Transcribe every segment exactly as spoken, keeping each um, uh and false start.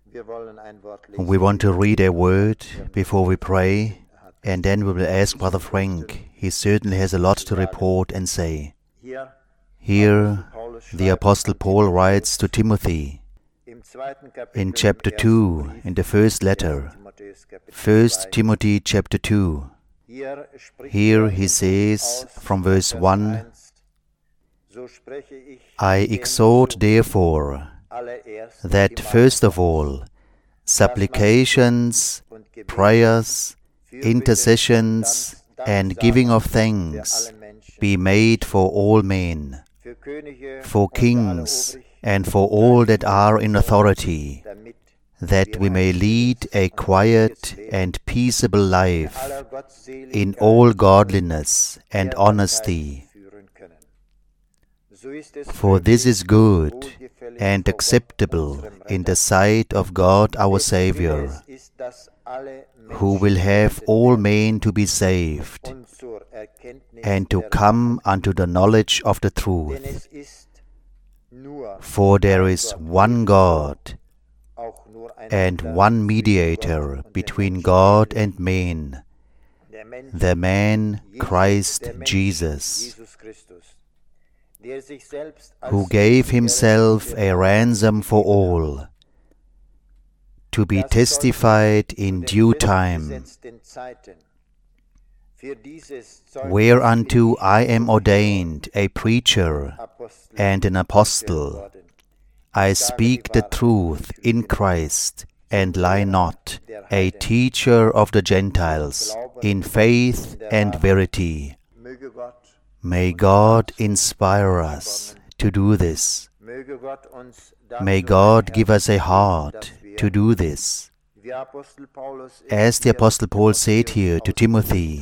We want to read a word before we pray, and then we will ask Brother Frank. He certainly has a lot to report and say. Here, the Apostle Paul writes to Timothy in chapter two, in the first letter, First Timothy chapter two. Here he says from verse one, I exhort therefore that first of all supplications, prayers, intercessions, and giving of thanks be made for all men, for kings, and for all that are in authority, that we may lead a quiet and peaceable life in all godliness and honesty. For this is good and acceptable in the sight of God our Saviour, who will have all men to be saved, and to come unto the knowledge of the truth. For there is one God, and one mediator between God and men, the man Christ Jesus, who gave himself a ransom for all, to be testified in due time, whereunto I am ordained a preacher and an apostle. I speak the truth in Christ, and lie not, a teacher of the Gentiles, in faith and verity. May God inspire us to do this. May God give us a heart to do this. As the Apostle Paul said here to Timothy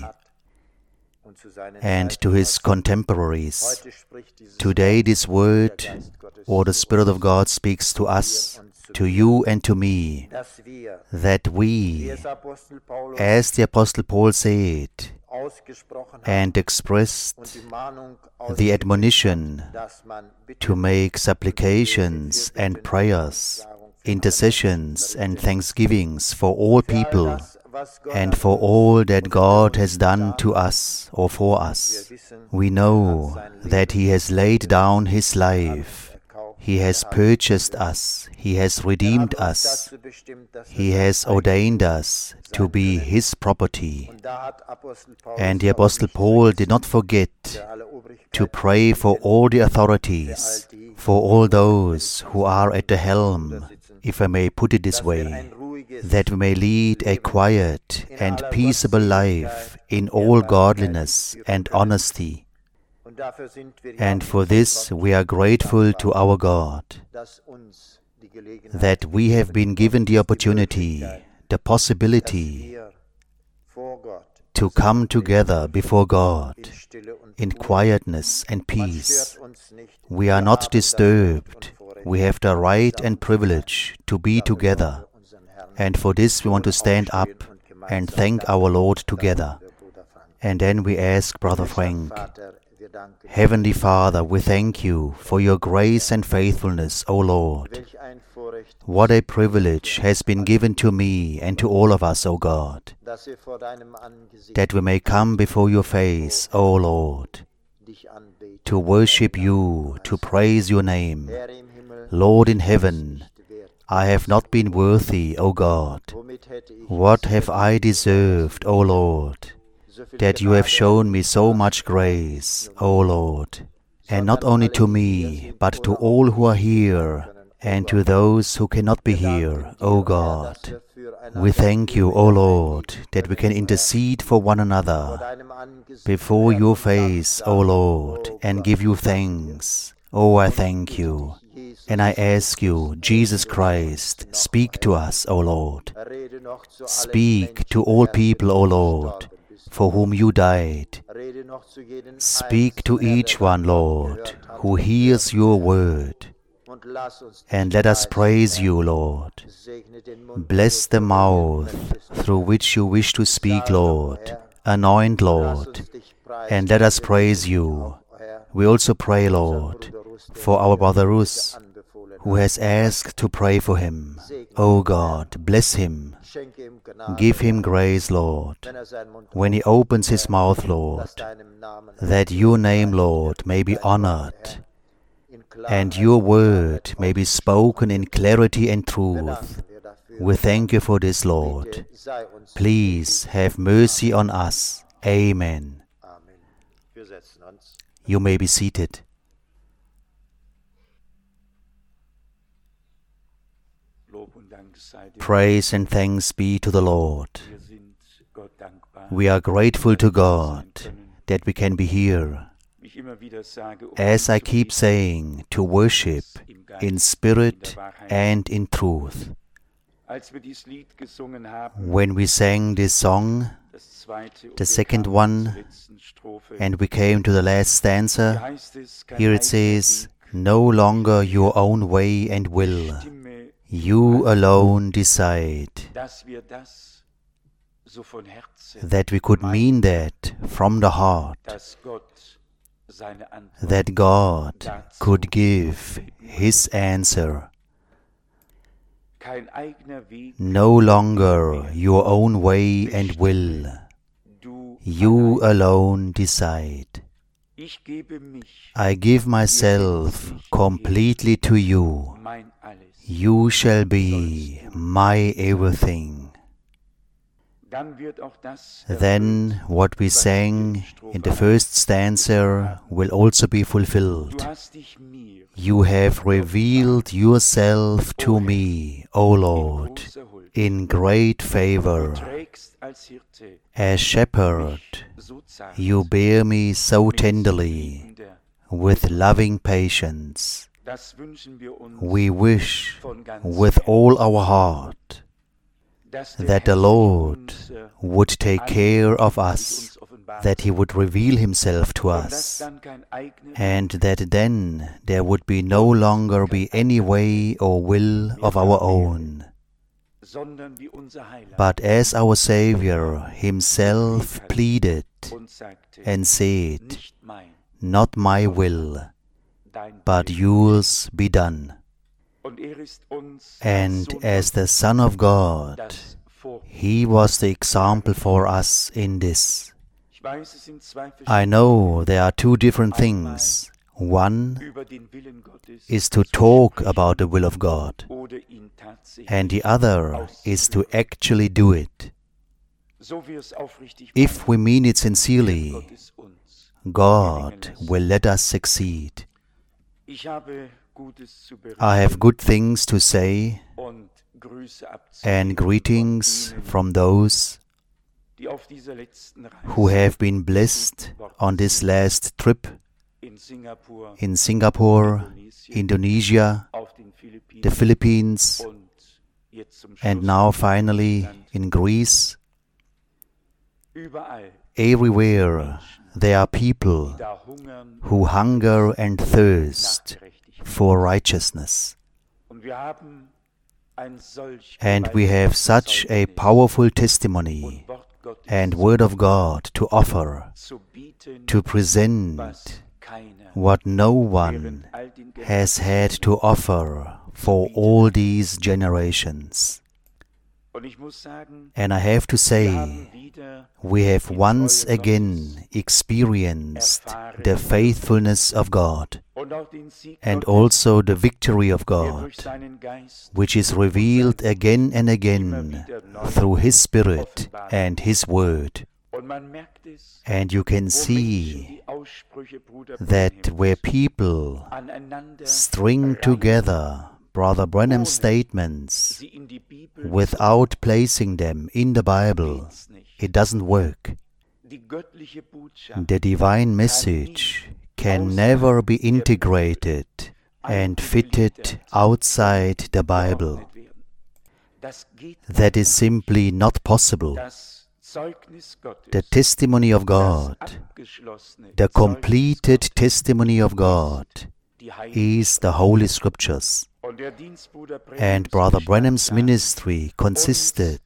and to his contemporaries, today this word, or the Spirit of God, speaks to us, to you and to me, that we, as the Apostle Paul said, and expressed the admonition to make supplications and prayers, intercessions and thanksgivings for all people, and for all that God has done to us or for us. We know that He has laid down His life. He has purchased us. He has redeemed us. He has ordained us to be His property. And the Apostle Paul did not forget to pray for all the authorities, for all those who are at the helm, if I may put it this way, that we may lead a quiet and peaceable life in all godliness and honesty. And for this we are grateful to our God, that we have been given the opportunity, the possibility to come together before God in quietness and peace. We are not disturbed. We have the right and privilege to be together. And for this we want to stand up and thank our Lord together. And then we ask Brother Frank, Heavenly Father, we thank You for Your grace and faithfulness, O Lord. What a privilege has been given to me and to all of us, O God, that we may come before Your face, O Lord, to worship You, to praise Your name. Lord in heaven, I have not been worthy, O God. What have I deserved, O Lord, that You have shown me so much grace, O Lord, and not only to me, but to all who are here, and to those who cannot be here, O God. We thank You, O Lord, that we can intercede for one another before Your face, O Lord, and give You thanks. Oh, I thank You. And I ask You, Jesus Christ, speak to us, O Lord. Speak to all people, O Lord, for whom You died. Speak to each one, Lord, who hears Your word. And let us praise You, Lord. Bless the mouth through which You wish to speak, Lord. Anoint, Lord, and let us praise You. We also pray, Lord, for our brother Rus, who has asked to pray for him. O God, bless him. Give him grace, Lord, when he opens his mouth, Lord, that your name, Lord, may be honored, and your word may be spoken in clarity and truth. We thank you for this, Lord. Please have mercy on us. Amen. You may be seated. Praise and thanks be to the Lord. We are grateful to God that we can be here. As I keep saying, to worship in spirit and in truth. When we sang this song, the second one, and we came to the last stanza, here it says, no longer your own way and will, you alone decide. That we could mean that from the heart, that God could give His answer. No longer your own way and will, you alone decide. I give myself completely to you. You shall be my everything. Then what we sang in the first stanza will also be fulfilled. You have revealed yourself to me, O Lord, in great favor. As shepherd, you bear me so tenderly, with loving patience. We wish with all our heart that the Lord would take care of us, that He would reveal Himself to us, and that then there would be no longer be any way or will of our own, but as our Savior Himself pleaded and said, not my will, but yours be done. And as the Son of God, He was the example for us in this. I know there are two different things. One is to talk about the will of God, and the other is to actually do it. If we mean it sincerely, God will let us succeed. I have good things to say and greetings from those who have been blessed on this last trip in Singapore, Indonesia, the Philippines, and now finally in Greece. Everywhere there are people who hunger and thirst for righteousness. And we have such a powerful testimony and Word of God to offer, to present what no one has had to offer for all these generations. And I have to say, we have once again experienced the faithfulness of God and also the victory of God, which is revealed again and again through His Spirit and His Word. And you can see that where people string together Brother Branham's statements without placing them in the Bible, it doesn't work. The divine message can never be integrated and fitted outside the Bible. That is simply not possible. The testimony of God, the completed testimony of God, is the Holy Scriptures. And Brother Branham's ministry consisted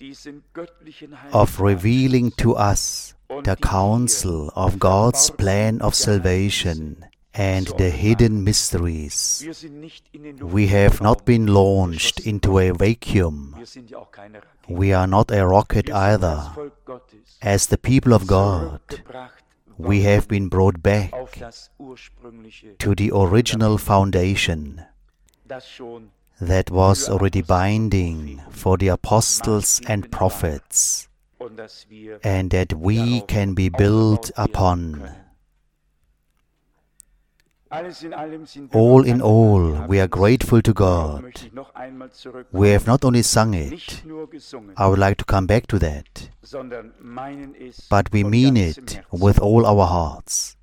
of revealing to us the counsel of God's plan of salvation and the hidden mysteries. We have not been launched into a vacuum. We are not a rocket either. As the people of God, we have been brought back to the original foundation that was already binding for the apostles and prophets, and that we can be built upon. All in all, we are grateful to God. We have not only sung it, I would like to come back to that, but we mean it with all our hearts.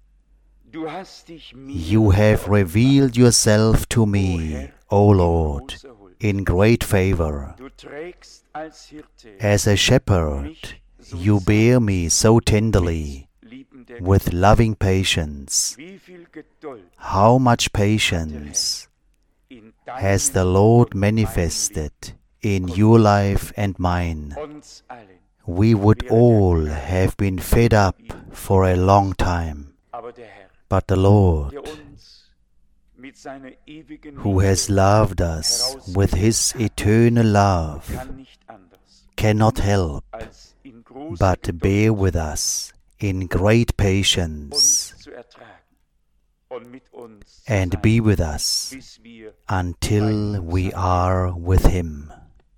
You have revealed yourself to me, O Lord, in great favor. As a shepherd, you bear me so tenderly, with loving patience. How much patience has the Lord manifested in your life and mine? We would all have been fed up for a long time, but the Lord, who has loved us with His eternal love, cannot help but bear with us in great patience and be with us until we are with Him.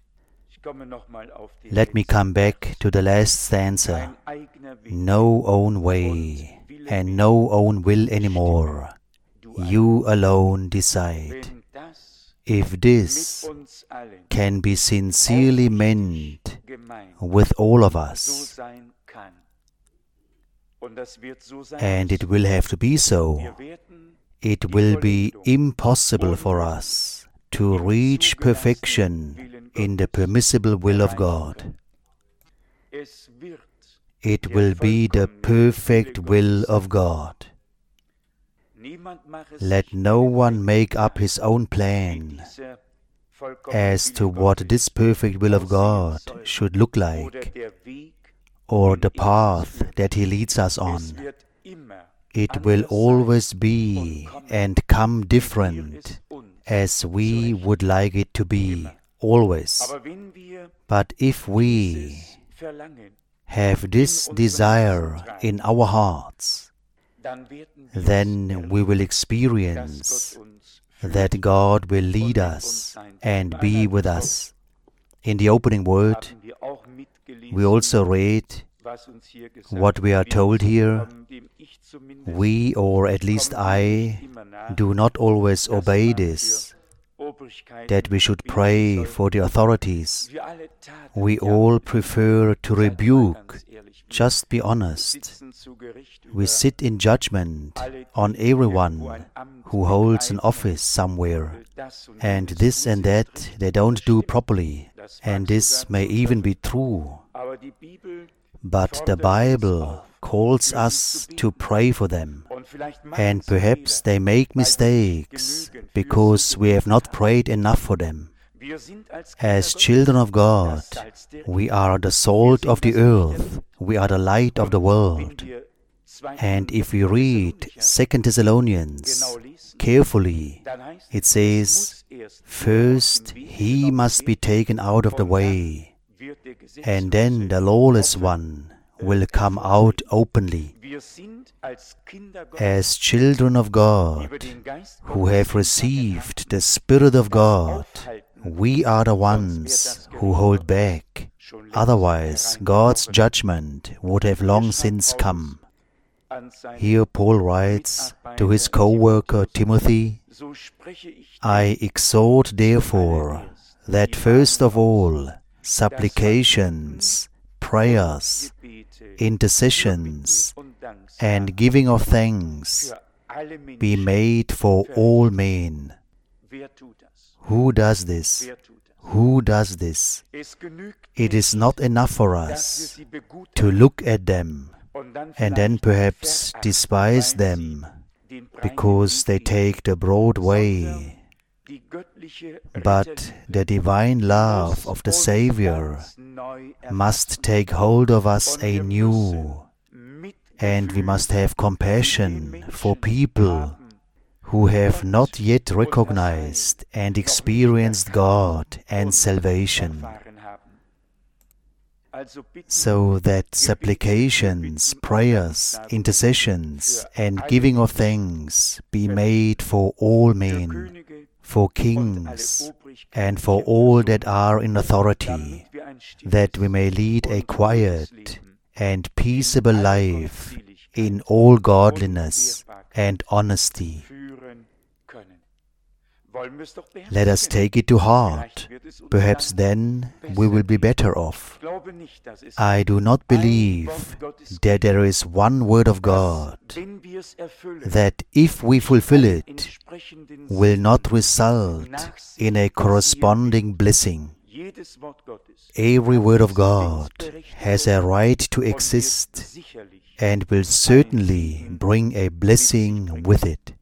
Let me come back to the last stanza. No own way and no own will anymore. You alone decide. If this can be sincerely meant with all of us, and it will have to be so, it will be impossible for us to reach perfection in the permissible will of God. It will be the perfect will of God. Let no one make up his own plan as to what this perfect will of God should look like, or the path that He leads us on. It will always be and come different as we would like it to be, always. But if we have this desire in our hearts, then we will experience that God will lead us and be with us. In the opening word, we also read what we are told here. We, or at least I, do not always obey this, that we should pray for the authorities. We all prefer to rebuke. Just be honest. We sit in judgment on everyone who holds an office somewhere, and this and that they don't do properly, and this may even be true. But the Bible calls us to pray for them, and perhaps they make mistakes because we have not prayed enough for them. As children of God, we are the salt of the earth, we are the light of the world. And if we read Second Thessalonians carefully, it says, first he must be taken out of the way, and then the lawless one will come out openly. As children of God, who have received the Spirit of God, we are the ones who hold back. Otherwise, God's judgment would have long since come. Here Paul writes to his co-worker Timothy, I exhort therefore that first of all supplications, prayers, intercessions, and giving of thanks be made for all men. Who does this? Who does this? It is not enough for us to look at them and then perhaps despise them because they take the broad way. But the divine love of the Savior must take hold of us anew, and we must have compassion for people who have not yet recognized and experienced God and salvation, so that supplications, prayers, intercessions, and giving of thanks be made for all men, for kings, and for all that are in authority, that we may lead a quiet and peaceable life in all godliness and honesty. Let us take it to heart. Perhaps then we will be better off. I do not believe that there is one word of God that, if we fulfill it, will not result in a corresponding blessing. Every word of God has a right to exist and will certainly bring a blessing with it.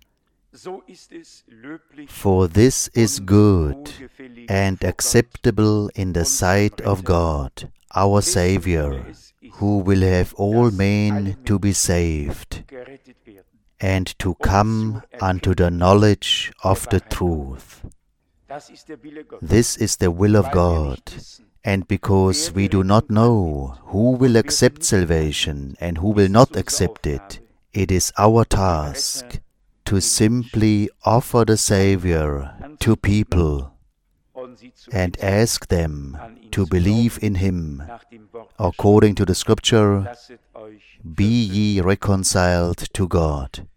For this is good and acceptable in the sight of God, our Saviour, who will have all men to be saved, and to come unto the knowledge of the truth. This is the will of God, and because we do not know who will accept salvation and who will not accept it, it is our task to simply offer the Saviour to people and ask them to believe in Him according to the Scripture, "Be ye reconciled to God."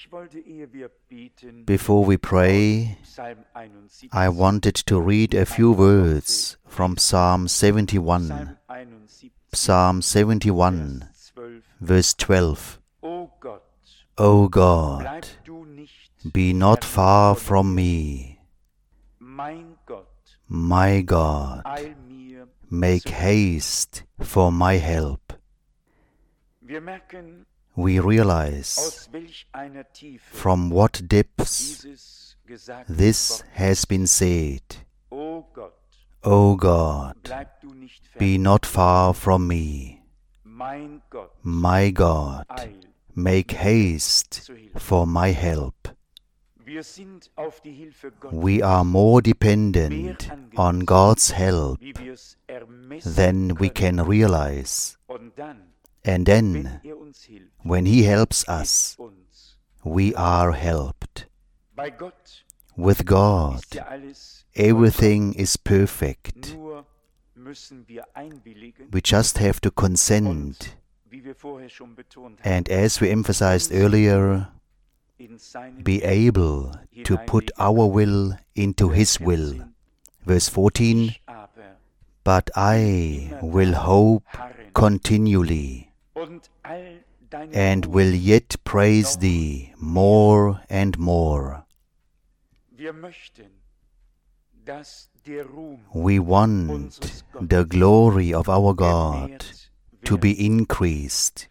Before we pray, I wanted to read a few words from Psalm seventy-one. Psalm seventy-one, verse twelve. O God, be not far from me. My God, make haste for my help. We realize from what depths this has been said. O God, be not far from me. My God, make haste for my help. We are more dependent on God's help than we can realize. And then, when He helps us, we are helped. With God, everything is perfect. We just have to consent. And as we emphasized earlier, be able to put our will into His will. Verse fourteen, but I will hope continually, and will yet praise Thee more and more. We want the glory of our God to be increased.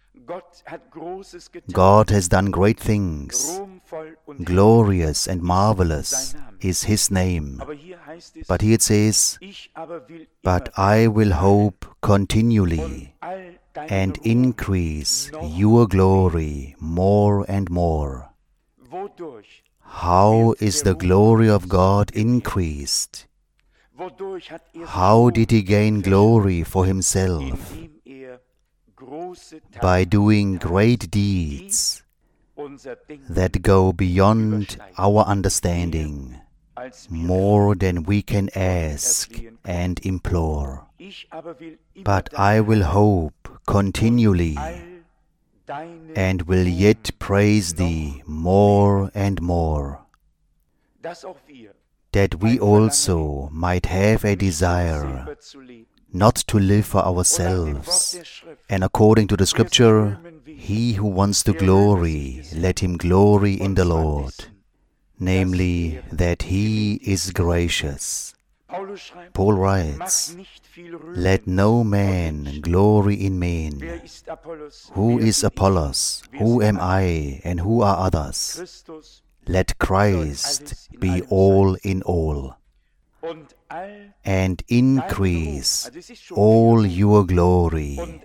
God has done great things. Glorious and marvelous is His name. But here it says, but I will hope continually and increase your glory more and more. How is the glory of God increased? How did He gain glory for Himself? By doing great deeds that go beyond our understanding, more than we can ask and implore. But I will hope continually, and will yet praise Thee more and more, that we also might have a desire not to live for ourselves. And according to the Scripture, he who wants to glory, let him glory in the Lord, namely, that He is gracious. Paul writes, let no man glory in men. Who is Apollos? Who am I? And who are others? Let Christ be all in all, and increase all your glory.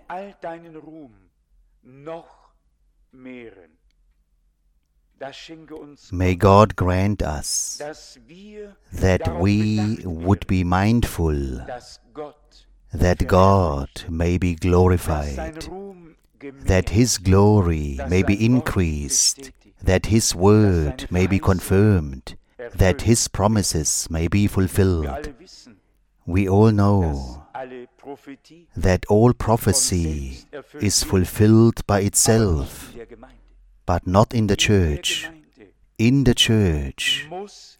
May God grant us that we would be mindful that God may be glorified, that His glory may be increased, that His word may be confirmed, that His promises may be fulfilled. We all know that all prophecy is fulfilled by itself, but not in the church. In the church,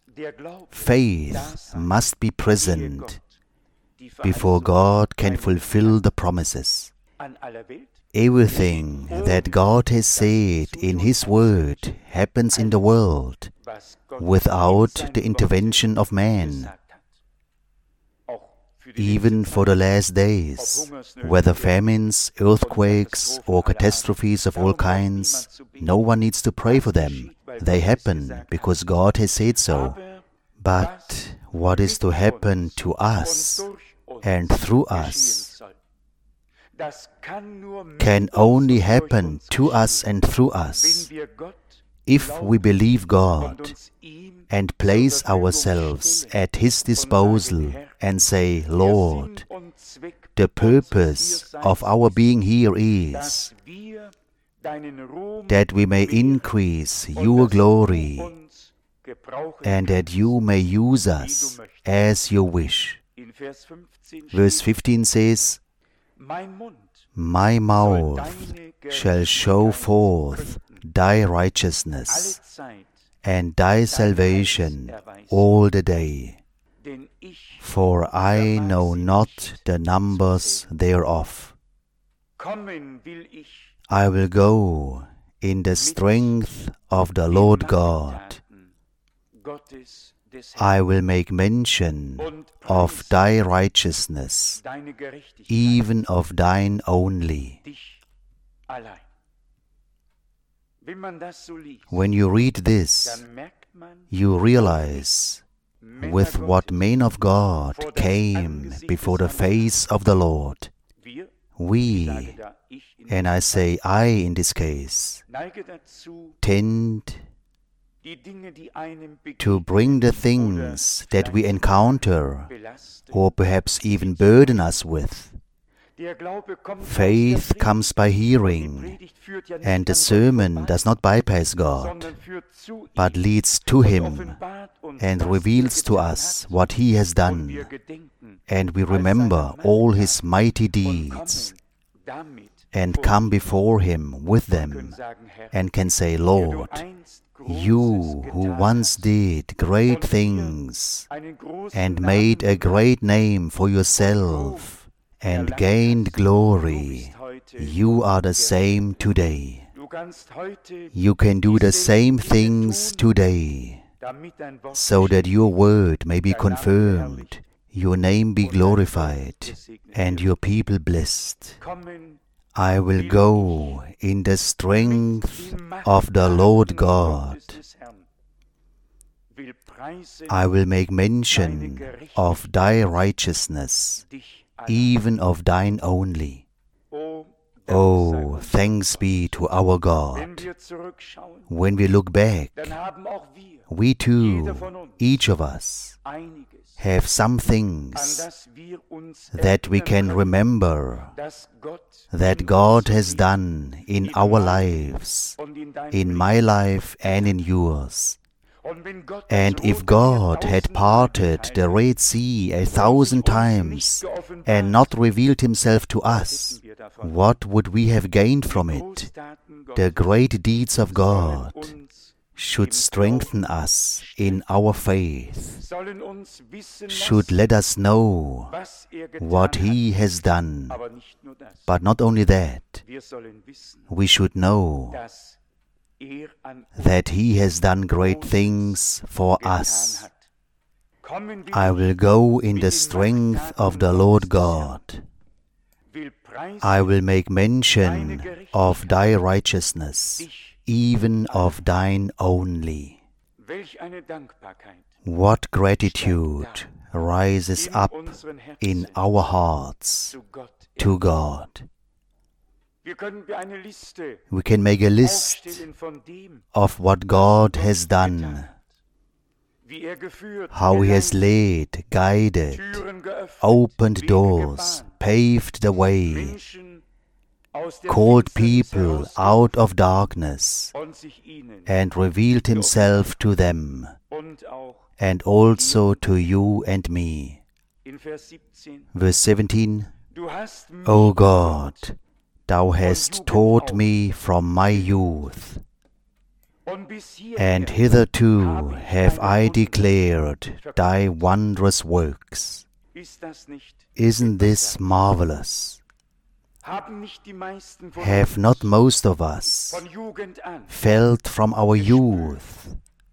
faith must be present before God can fulfill the promises. Everything that God has said in His Word happens in the world without the intervention of man. Even for the last days, whether famines, earthquakes, or catastrophes of all kinds, no one needs to pray for them. They happen because God has said so. But what is to happen to us and through us can only happen to us and through us if we believe God and place ourselves at His disposal and say, Lord, the purpose of our being here is that we may increase your glory and that you may use us as you wish. Verse fifteen says, my mouth shall show forth thy righteousness and thy salvation all the day, for I know not the numbers thereof. I will go in the strength of the Lord God. I will make mention of thy righteousness, even of thine only. When you read this, you realize with what men of God came before the face of the Lord. We, and I say I in this case, tend to bring the things that we encounter or perhaps even burden us with. Faith comes by hearing, and the sermon does not bypass God, but leads to Him and reveals to us what He has done, and we remember all His mighty deeds and come before Him with them and can say, Lord, you who once did great things and made a great name for yourself and gained glory, you are the same today. You can do the same things today, so that your word may be confirmed, your name be glorified, and your people blessed. I will go in the strength of the Lord God. I will make mention of thy righteousness, even of thine only. Oh, thanks be to our God. When we look back, we too, each of us, have some things that we can remember that God has done in our lives, in my life and in yours. And if God had parted the Red Sea a thousand times and not revealed Himself to us, what would we have gained from it? The great deeds of God should strengthen us in our faith, should let us know what He has done. But not only that, we should know that He has done great things for us. I will go in the strength of the Lord God. I will make mention of thy righteousness, even of thine only. What gratitude rises up in our hearts to God. We can make a list of what God has done, how He has led, guided, opened doors, paved the way, called people out of darkness, and revealed Himself to them, and also to you and me. Verse seventeen, O God, Thou hast taught me from my youth, and hitherto have I declared Thy wondrous works. Isn't this marvelous? Have not most of us felt from our youth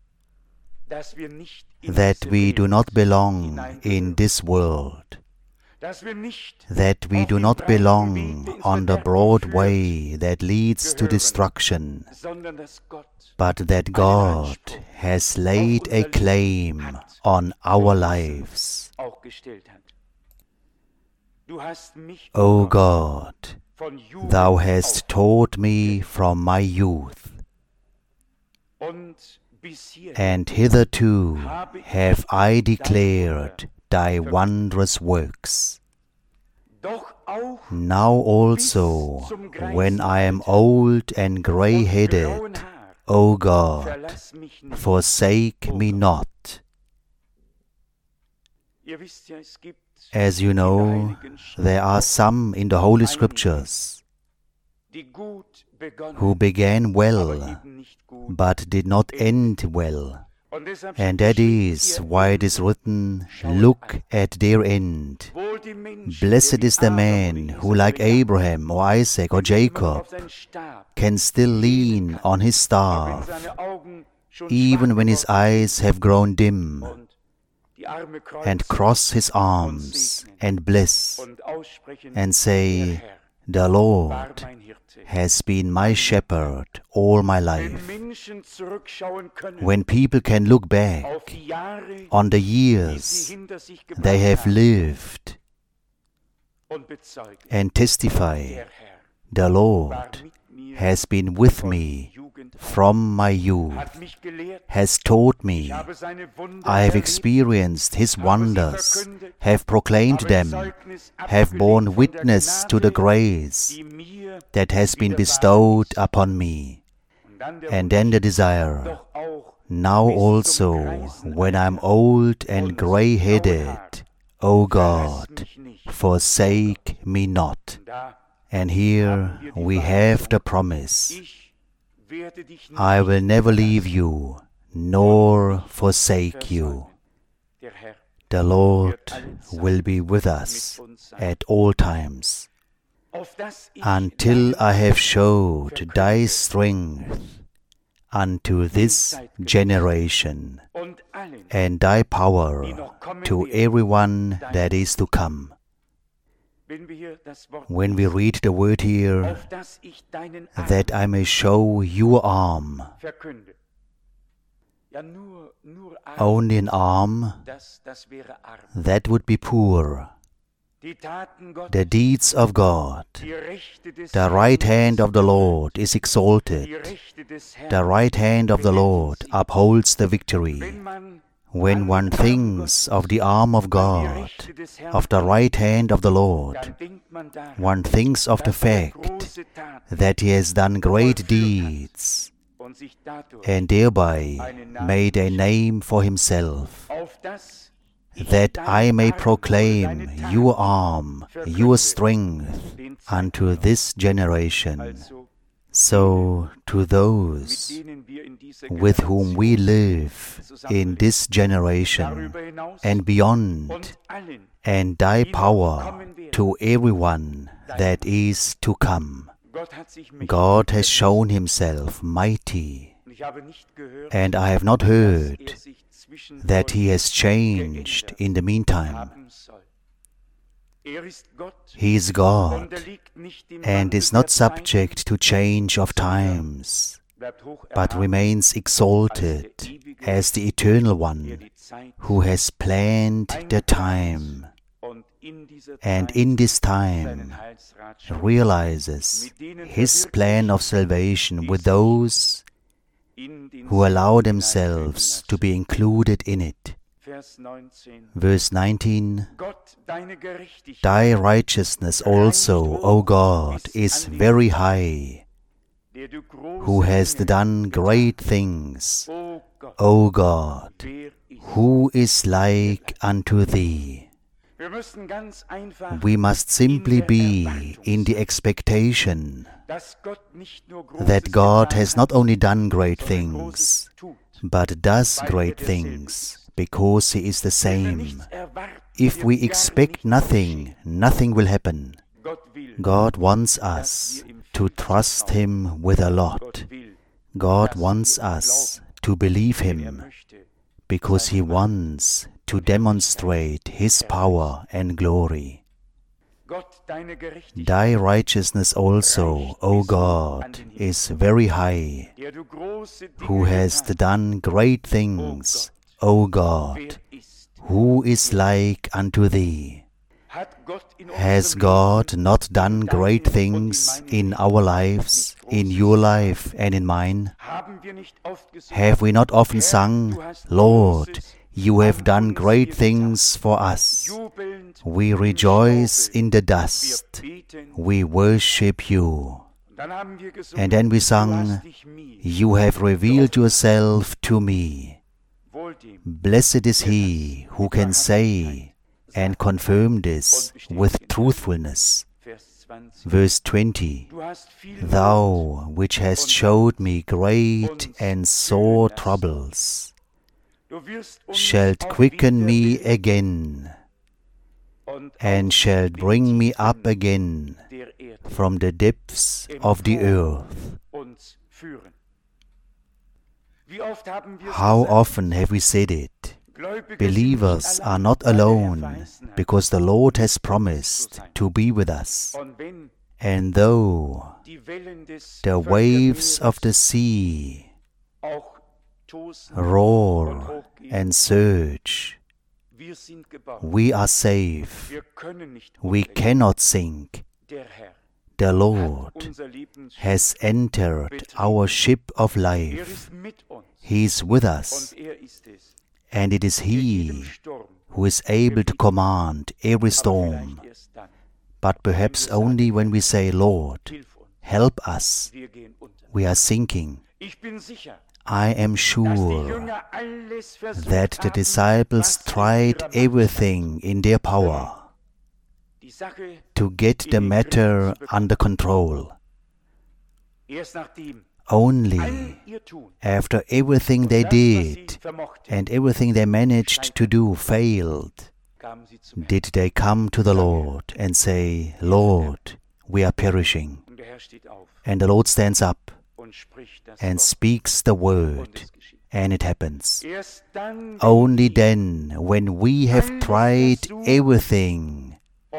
that we do not belong in this world, that we do not belong on the broad way that leads to destruction, but that God has laid a claim on our lives? O God, Thou hast taught me from my youth, and hitherto have I declared Thy wondrous works. Now also, when I am old and grey-headed, O God, forsake me not. As you know, there are some in the Holy Scriptures who began well, but did not end well. And that is why it is written, look at their end. Blessed is the man who, like Abraham or Isaac or Jacob, can still lean on his staff, even when his eyes have grown dim, and cross his arms and bless and say, the Lord has been my shepherd all my life. When people can look back on the years they have lived and testify, the Lord has been with me from my youth, has taught me, I have experienced His wonders, have proclaimed them, have borne witness to the grace that has been bestowed upon me. And then the desire, now also, when I am old and grey-headed, O God, forsake me not. And here we have the promise, I will never leave you, nor forsake you. The Lord will be with us at all times, until I have showed Thy strength unto this generation, and Thy power to everyone that is to come. When we read the word here, that I may show your arm, only an arm, that would be poor. The deeds of God, the right hand of the Lord is exalted, the right hand of the Lord upholds the victory. When one thinks of the arm of God, of the right hand of the Lord, one thinks of the fact that He has done great deeds and thereby made a name for Himself, that I may proclaim your arm, your strength unto this generation. So to those with whom we live in this generation and beyond, and Thy power to everyone that is to come. God has shown Himself mighty, and I have not heard that He has changed in the meantime. He is God, and is not subject to change of times, but remains exalted as the Eternal One, who has planned the time, and in this time realizes His plan of salvation with those who allow themselves to be included in it. Verse nineteen, Thy righteousness also, O God, is very high, who has done great things. O God, who is like unto Thee? We must simply be in the expectation that God has not only done great things, but does great things, because He is the same. If we expect nothing, nothing will happen. God wants us to trust Him with a lot. God wants us to believe Him, because He wants to demonstrate His power and glory. Thy righteousness also, O God, is very high, who has done great things. O God, who is like unto Thee? Has God not done great things in our lives, in your life and in mine? Have we not often sung, Lord, You have done great things for us. We rejoice in the dust. We worship You. And then we sung, You have revealed Yourself to me. Blessed is he who can say and confirm this with truthfulness. Verse twenty, Thou which hast showed me great and sore troubles, shalt quicken me again, and shalt bring me up again from the depths of the earth. How often have we said it? Believers are not alone, because the Lord has promised to be with us. And though the waves of the sea roar and surge, we are safe. We cannot sink. The Lord has entered our ship of life. He is with us, and it is He who is able to command every storm. But perhaps only when we say, Lord, help us, we are sinking. I am sure that the disciples tried everything in their power to get the matter under control. Only after everything they did and everything they managed to do failed, did they come to the Lord and say, Lord, we are perishing. And the Lord stands up and speaks the word, and it happens. Only then, when we have tried everything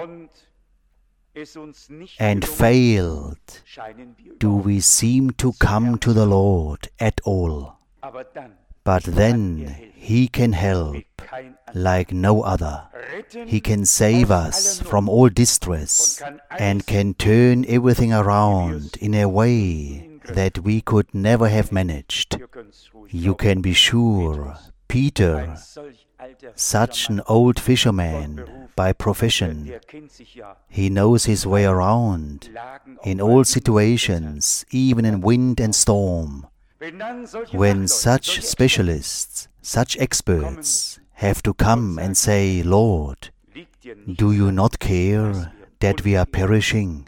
and failed, do we seem to come to the Lord at all. But then He can help like no other. He can save us from all distress and can turn everything around in a way that we could never have managed. You can be sure Peter, such an old fisherman by profession, he knows his way around in all situations, even in wind and storm. When such specialists, such experts have to come and say, Lord, do You not care that we are perishing?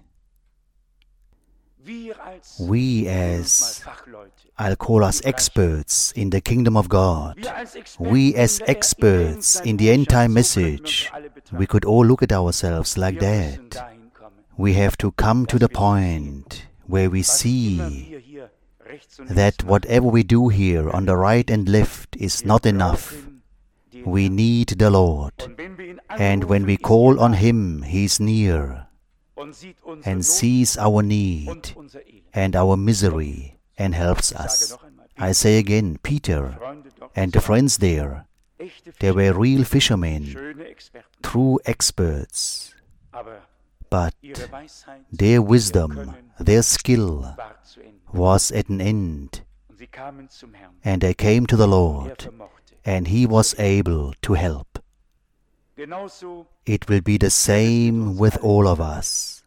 We as, I'll call us experts in the kingdom of God, we as experts in the end-time message, we could all look at ourselves like that. We have to come to the point where we see that whatever we do here on the right and left is not enough. We need the Lord. And when we call on Him, He is near and sees our need and our misery and helps us. I say again, Peter and the friends there, They were real fishermen, true experts, but their wisdom, their skill was at an end, and they came to the Lord, and He was able to help. It will be the same with all of us,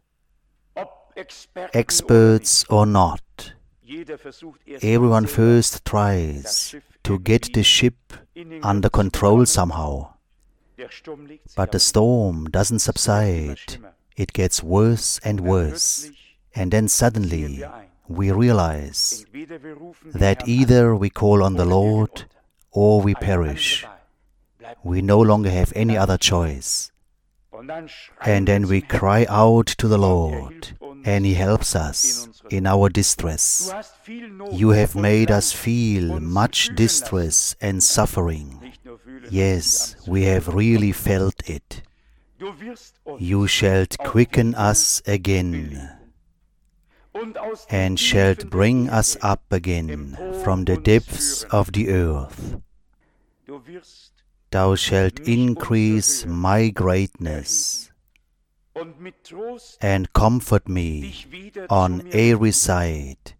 experts or not. Everyone first tries to get the ship under control somehow, but the storm doesn't subside. It gets worse and worse, and then suddenly we realize that either we call on the Lord or we perish. We no longer have any other choice. And then we cry out to the Lord, and He helps us in our distress. You have made us feel much distress and suffering. Yes, we have really felt it. You shalt quicken us again, and shalt bring us up again from the depths of the earth. Thou shalt increase my greatness, and comfort me on every side.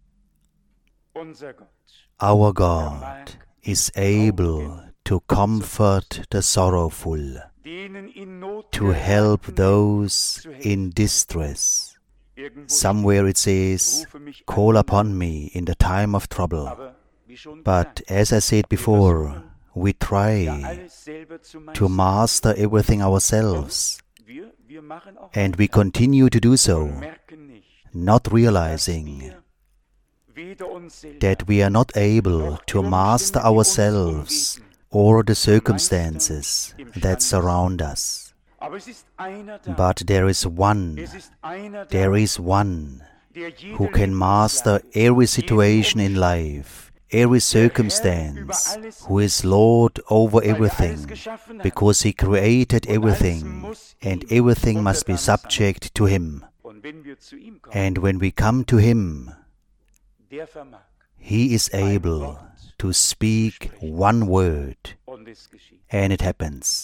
Our God is able to comfort the sorrowful, to help those in distress. Somewhere it says, call upon me in the time of trouble. But as I said before, we try to master everything ourselves, and we continue to do so, not realizing that we are not able to master ourselves or the circumstances that surround us. But there is one, there is one who can master every situation in life, every circumstance, who is Lord over everything, because He created everything, and everything must be subject to Him. And when we come to Him, He is able to speak one word, and it happens.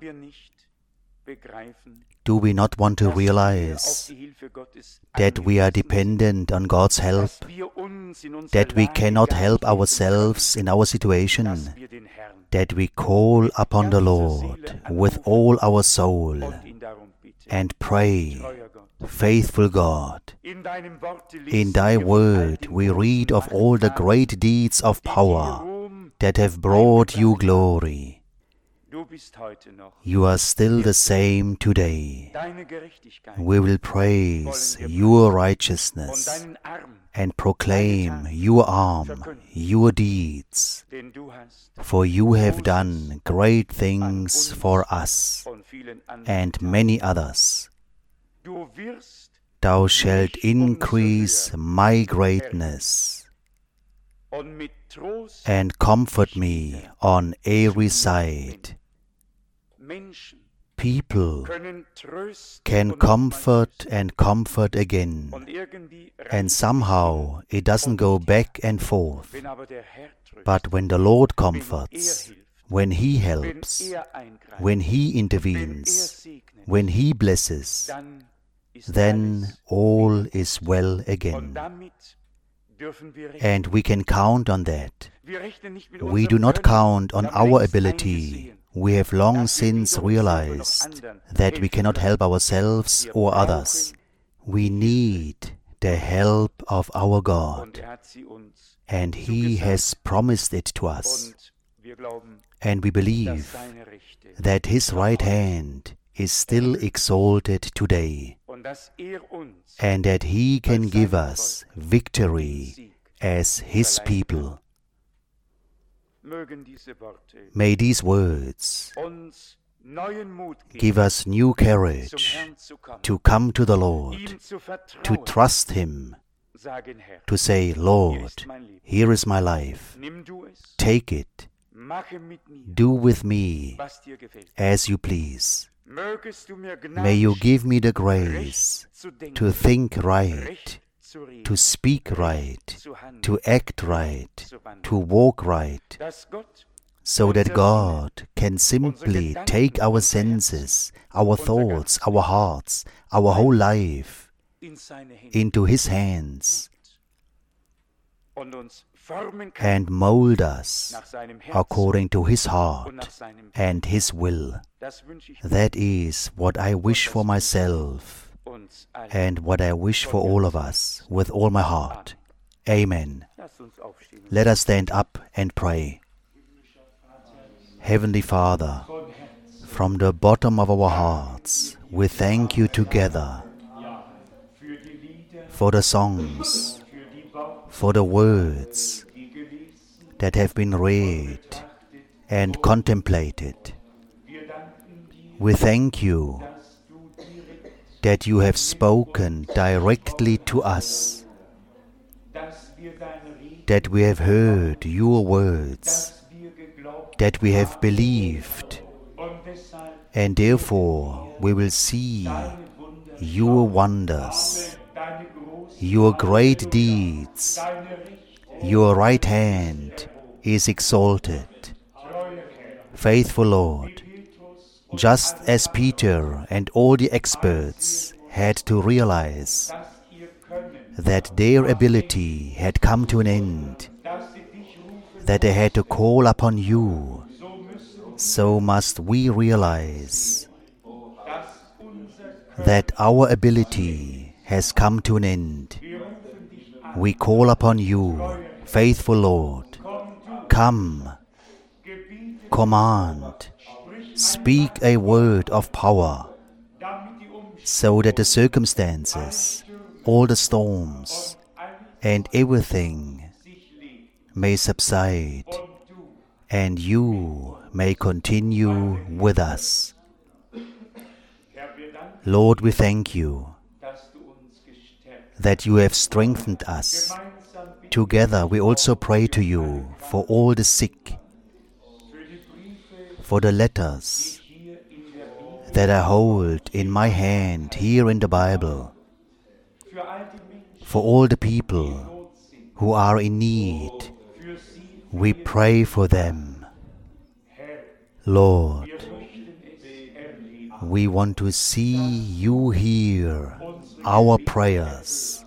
Do we not want to realize that we are dependent on God's help, that we cannot help ourselves in our situation, that we call upon the Lord with all our soul and pray, faithful God, in Thy word we read of all the great deeds of power that have brought You glory. You are still the same today. We will praise Your righteousness and proclaim Your arm, Your deeds, for You have done great things for us and many others. Thou shalt increase my greatness and comfort me on every side. People can comfort and comfort again, and somehow it doesn't go back and forth. But when the Lord comforts, when He helps, when He intervenes, when He blesses, then all is well again. And we can count on that. We do not count on our ability. We have long since realized that we cannot help ourselves or others. We need the help of our God, and He has promised it to us. And we believe that His right hand is still exalted today, and that He can give us victory as His people. May these words give us new courage to come to the Lord, to trust Him, to say, Lord, here is my life. Take it. Do with me as You please. May You give me the grace to think right, to speak right, to act right, to walk right, so that God can simply take our senses, our thoughts, our hearts, our whole life into His hands and mold us according to His heart and His will. That is what I wish for myself and what I wish for all of us with all my heart. Amen. Let us stand up and pray. Heavenly Father, from the bottom of our hearts, we thank You together for the songs, for the words that have been read and contemplated. We thank You that You have spoken directly to us, that we have heard Your words, that we have believed, and therefore we will see Your wonders, Your great deeds. Your right hand is exalted. Faithful Lord, just as Peter and all the experts had to realize that their ability had come to an end, that they had to call upon You, so must we realize that our ability has come to an end. We call upon You, faithful Lord. Come, command, speak a word of power, so that the circumstances, all the storms, and everything may subside, and You may continue with us. Lord, we thank You that You have strengthened us. Together we also pray to You for all the sick, for the letters that I hold in my hand here in the Bible, for all the people who are in need. We pray for them. Lord, we want to see You hear our prayers,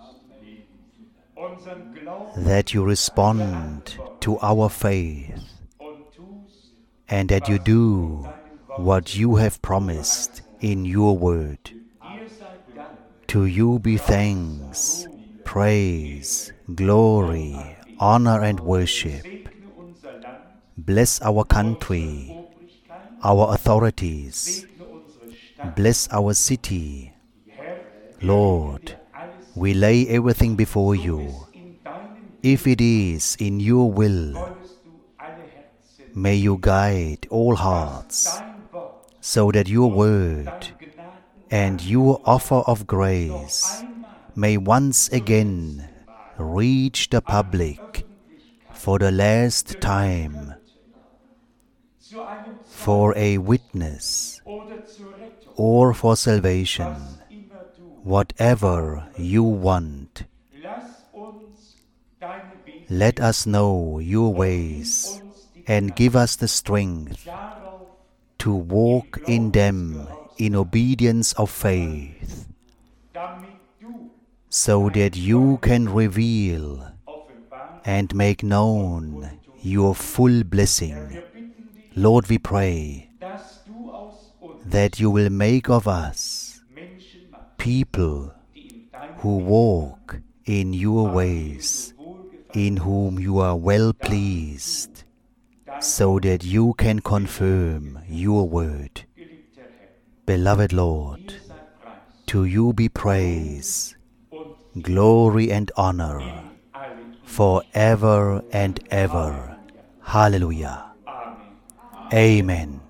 that You respond to our faith, and that You do what You have promised in Your word. To You be thanks, praise, glory, honor and worship. Bless our country, our authorities. Bless our city. Lord, we lay everything before You. If it is in Your will, may You guide all hearts, so that Your word and Your offer of grace may once again reach the public for the last time, for a witness or for salvation, whatever You want. Let us know Your ways and give us the strength to walk in them in obedience of faith, so that You can reveal and make known Your full blessing. Lord, we pray that You will make of us people who walk in Your ways, in whom You are well pleased, so that You can confirm Your word. Beloved Lord, to You be praise, glory and honor, forever and ever. Hallelujah. Amen.